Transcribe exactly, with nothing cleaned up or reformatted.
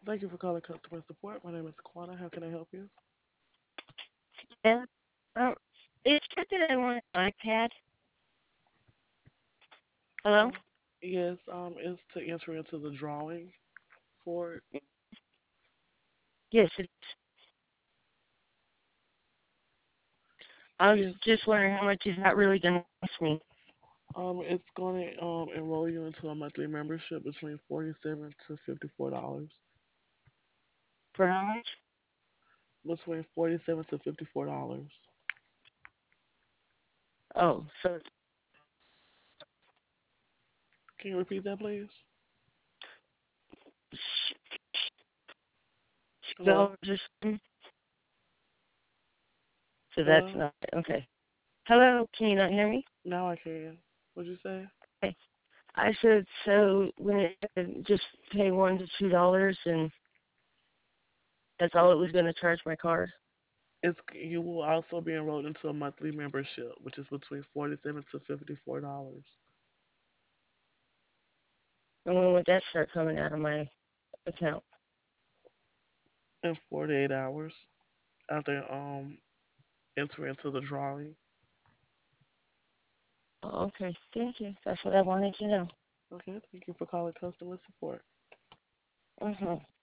Thank you for calling customer support. My name is Quana. How can I help you? Yeah. Um, it's just that I want an iPad. Hello? Uh, yes, um, it's to enter into the drawing for it. Yes, it's, I was Yes, just wondering how much is that really going to cost me? um, it's going to um enroll you into a monthly membership between forty-seven to fifty-four dollars. For how much? Between forty-seven to fifty-four dollars. Oh, so it's Can you repeat that, please? Hello, dollars or something? So that's hello. not okay. Hello, can you not hear me? Now I can. What'd you say? Okay. I said so when it said just pay one to two dollars and that's all it was going to charge my card. It's you will also be enrolled into a monthly membership, which is between forty-seven to fifty-four dollars And when would that start coming out of my account? in forty-eight hours after um entering into the drawing. Oh, okay, thank you. That's what I wanted to know. Okay, thank you for calling customer support. Uh huh.